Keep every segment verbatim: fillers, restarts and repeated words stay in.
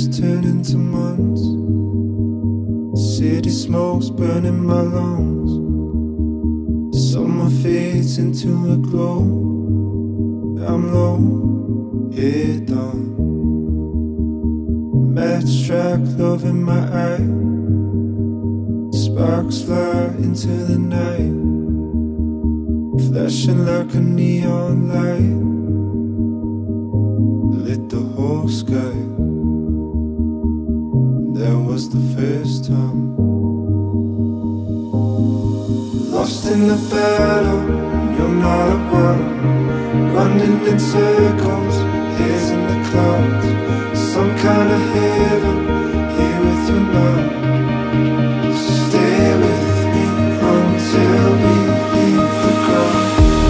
Years turn into months. City smoke's burning my lungs. Summer fades into a glow. I'm low, head down. Match strike, love in my eye. Sparks fly into the night, flashing like a neon light. Lit the whole sky. That was the first time. Lost in the battle, you're not at one. Running in circles, here's in the clouds. Some kind of heaven, here with you now. So stay with me until we leave the ground.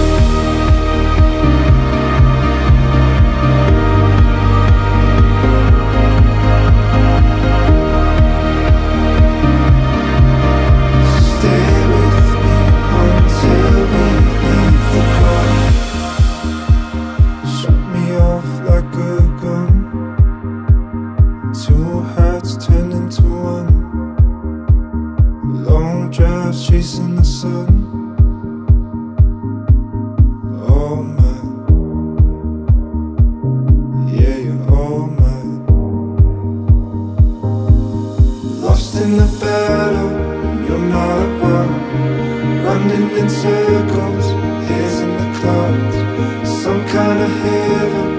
Chasing the sun, all mine. Yeah, you're all mine. Lost in the battle, you're not at one. Running in circles, here's in the clouds. Some kind of heaven,